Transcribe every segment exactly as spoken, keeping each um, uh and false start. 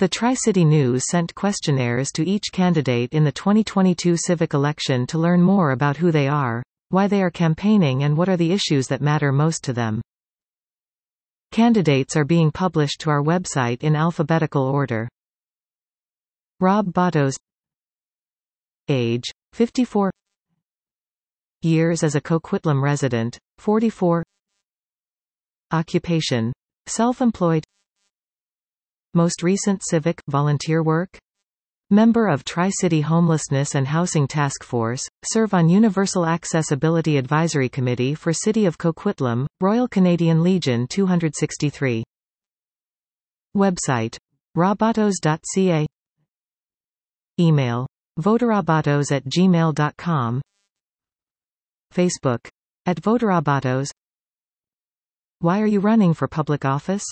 The Tri-City News sent questionnaires to each candidate in the twenty twenty-two civic election to learn more about who they are, why they are campaigning and what are the issues that matter most to them. Candidates are being published to our website in alphabetical order. Rob Bottos. Age, fifty-four. Years as a Coquitlam resident, forty-four. Occupation, self-employed. Most recent civic, volunteer work? Member of Tri-City Homelessness and Housing Task Force, serve on Universal Accessibility Advisory Committee for City of Coquitlam, Royal Canadian Legion two hundred sixty-three. Website, robottos dot c a. Email, voterobottos at gmail dot com. Facebook, at voterobottos. Why are you running for public office?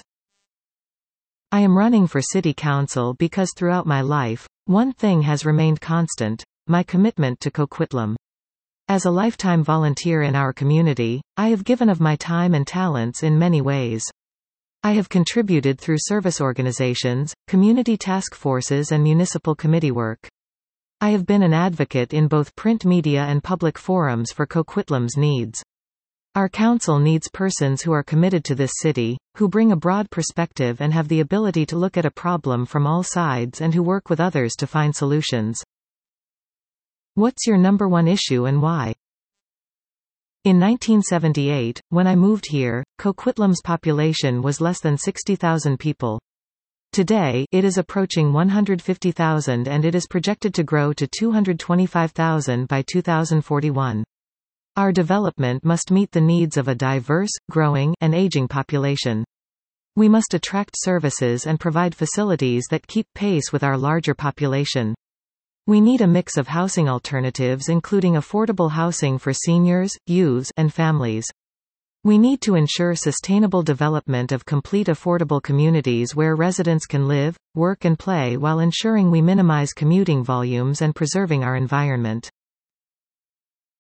I am running for City Council because throughout my life, one thing has remained constant: my commitment to Coquitlam. As a lifetime volunteer in our community, I have given of my time and talents in many ways. I have contributed through service organizations, community task forces and municipal committee work. I have been an advocate in both print media and public forums for Coquitlam's needs. Our council needs persons who are committed to this city, who bring a broad perspective and have the ability to look at a problem from all sides and who work with others to find solutions. What's your number one issue and why? In nineteen seventy-eight, when I moved here, Coquitlam's population was less than sixty thousand people. Today, it is approaching one hundred fifty thousand and it is projected to grow to two hundred twenty-five thousand by two thousand forty-one. Our development must meet the needs of a diverse, growing, and aging population. We must attract services and provide facilities that keep pace with our larger population. We need a mix of housing alternatives including affordable housing for seniors, youths, and families. We need to ensure sustainable development of complete affordable communities where residents can live, work and play while ensuring we minimize commuting volumes and preserving our environment.